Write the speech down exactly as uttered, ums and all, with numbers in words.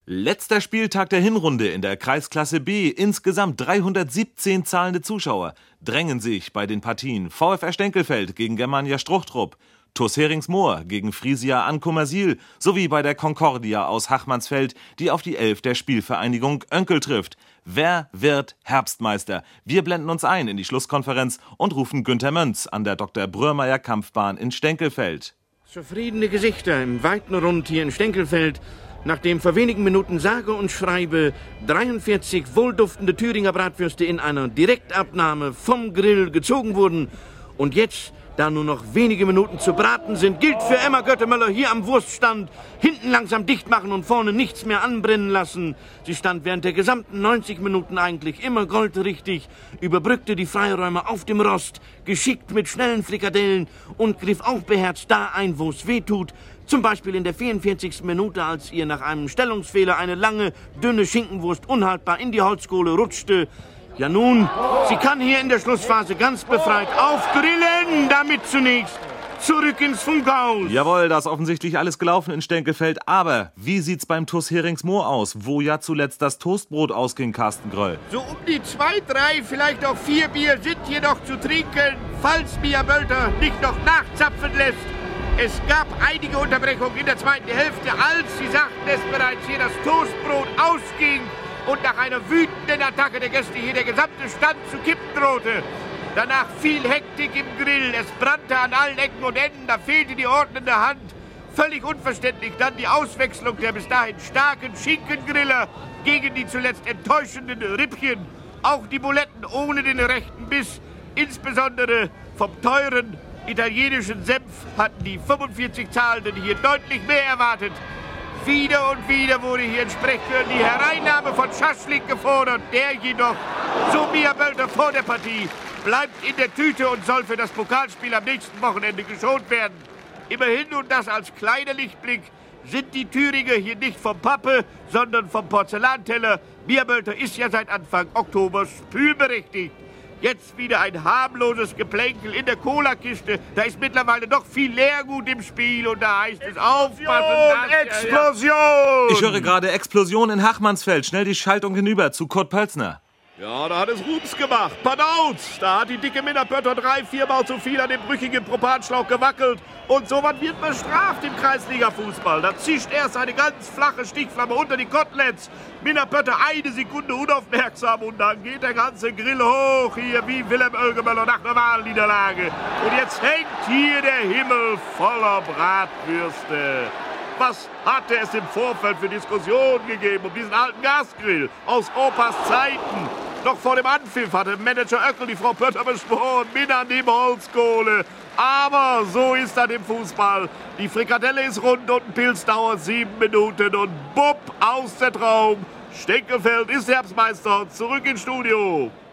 Letzter Spieltag der Hinrunde in der Kreisklasse B. Insgesamt dreihundertsiebzehn zahlende Zuschauer drängen sich bei den Partien VfR Stenkelfeld gegen Germania Struchtrup, T U S Heringsmoor gegen Frisia Ankummersiel sowie bei der Concordia aus Hachmannsfeld, die auf die Elf der Spielvereinigung Oenkel trifft. Wer wird Herbstmeister? Wir blenden uns ein in die Schlusskonferenz und rufen Günter Mönz an der Doktor Bröhrmeier Kampfbahn in Stenkelfeld. Zufriedene Gesichter im weiten Rund hier in Stenkelfeld, nachdem vor wenigen Minuten sage und schreibe dreiundvierzig wohlduftende Thüringer Bratwürste in einer Direktabnahme vom Grill gezogen wurden und jetzt, da nur noch wenige Minuten zu braten sind, gilt für Emma Göttemöller hier am Wurststand, hinten langsam dicht machen und vorne nichts mehr anbrennen lassen. Sie stand während der gesamten neunzig Minuten eigentlich immer goldrichtig, überbrückte die Freiräume auf dem Rost, geschickt mit schnellen Frikadellen und griff auch beherzt da ein, wo es weh tut. Zum Beispiel in der vierundvierzigsten Minute, als ihr nach einem Stellungsfehler eine lange, dünne Schinkenwurst unhaltbar in die Holzkohle rutschte. Ja nun, sie kann hier in der Schlussphase ganz befreit aufgrillen, damit zunächst zurück ins Funkhaus. Jawohl, da ist offensichtlich alles gelaufen in Stenkelfeld. Aber wie sieht's beim T U S Heringsmoor aus, wo ja zuletzt das Toastbrot ausging, Carsten Gröll? So um die zwei, drei, vielleicht auch vier Bier sind hier noch zu trinken, falls Mia Bölter nicht noch nachzapfen lässt. Es gab einige Unterbrechungen in der zweiten Hälfte, als, sie sagten es bereits, hier das Toastbrot ausging und nach einer wütenden Attacke der Gäste hier der gesamte Stand zu kippen drohte. Danach viel Hektik im Grill, es brannte an allen Ecken und Enden, da fehlte die ordnende Hand. Völlig unverständlich dann die Auswechslung der bis dahin starken Schinkengriller gegen die zuletzt enttäuschenden Rippchen. Auch die Buletten ohne den rechten Biss, insbesondere vom teuren italienischen Senf, hatten die fünfundvierzig Zahlenden hier deutlich mehr erwartet. Wieder und wieder wurde hier entsprechend die Hereinnahme von Schaschlik gefordert. Der jedoch, so Mia Bölter vor der Partie, bleibt in der Tüte und soll für das Pokalspiel am nächsten Wochenende geschont werden. Immerhin, und das als kleiner Lichtblick, sind die Thüringer hier nicht vom Pappe, sondern vom Porzellanteller. Mia Bölter ist ja seit Anfang Oktober spülberechtigt. Jetzt wieder ein harmloses Geplänkel in der Cola-Kiste. Da ist mittlerweile doch viel Leergut im Spiel und da heißt es aufpassen. Explosion! Ich höre gerade Explosion in Hachmannsfeld. Schnell die Schaltung hinüber zu Kurt Pölzner. Ja, da hat es Rups gemacht. Padauz! Da hat die dicke Minna Pötter drei, viermal zu viel an dem brüchigen Propanschlauch gewackelt. Und so was wird bestraft im Kreisliga-Fußball. Da zischt erst eine ganz flache Stichflamme unter die Koteletts. Minna Pötter eine Sekunde unaufmerksam und dann geht der ganze Grill hoch hier wie Wilhelm Oelgemöller nach einer Wahlniederlage. Und jetzt hängt hier der Himmel voller Bratwürste. Was hatte es im Vorfeld für Diskussionen gegeben um diesen alten Gasgrill aus Opas Zeiten? Noch vor dem Anpfiff hatte Manager Oeckel die Frau Pötter beschworen, Minna neben Holzkohle. Aber so ist das im Fußball. Die Frikadelle ist rund und ein Pilz dauert sieben Minuten und bupp, aus der Traum. Stenkelfeld ist Herbstmeister, zurück ins Studio.